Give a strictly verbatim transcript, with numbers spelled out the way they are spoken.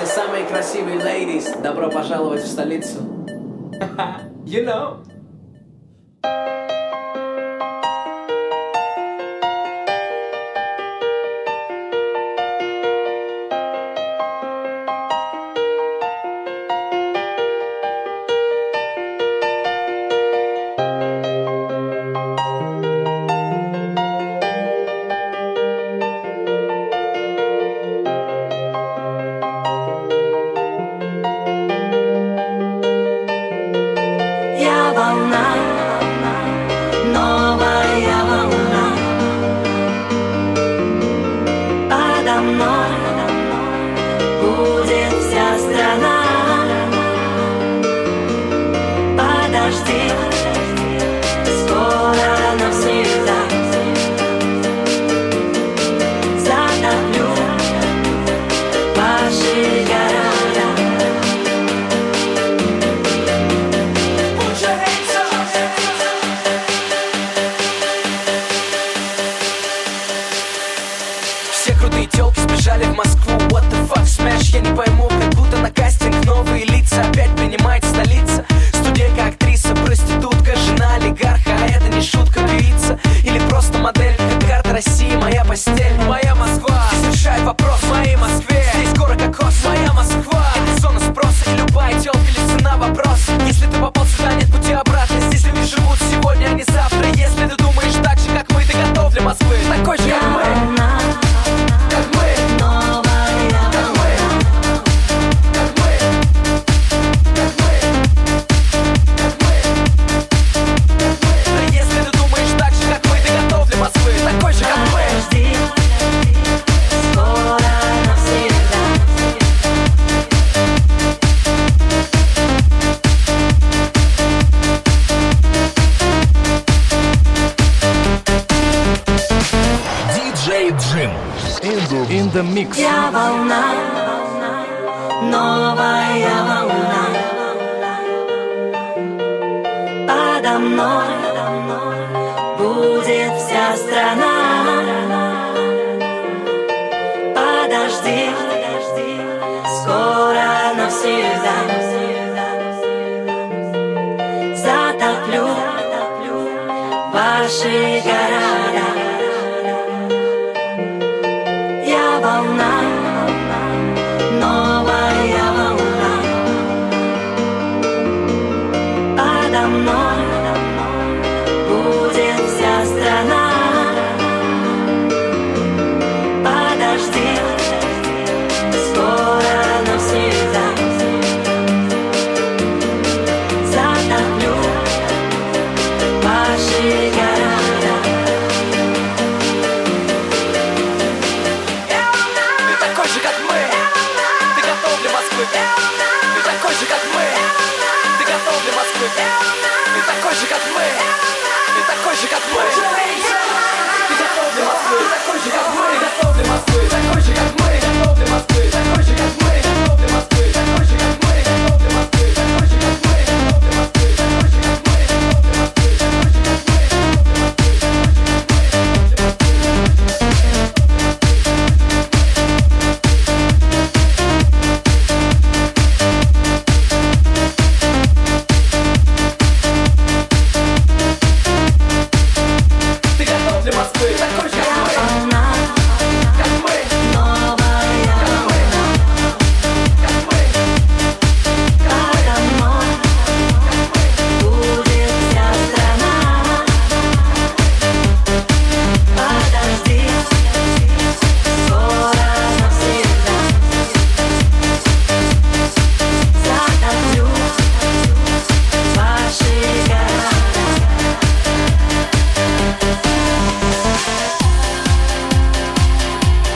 Все самые красивые ladies, добро пожаловать в столицу. You know. Волна, новая волна, подо мной будет вся страна. Подожди, скоро навсегда затоплю ваши города. Все крутые тёлки сбежали в Москву. What the fuck, smash, я не пойму. Как будто на кастинг новые лица опять принимает столица. Студентка, актриса, проститутка, жена олигарха. А это не шутка, певица или просто модель. Как карта России, моя постель, моя Москва. Здесь решает вопрос в моей Москве. Здесь скоро кокос, моя Москва. Это зона спроса, и любая тёлка лишь цена вопрос. Если ты попал сюда, нет пути обратно. Здесь люди живут сегодня, а не завтра. Если ты думаешь так же, как мы, ты готов для Москвы. Такой же, как мы. In the mix. Я волна, новая волна, подо мной будет вся страна. Подожди, скоро навсегда затоплю ваши города.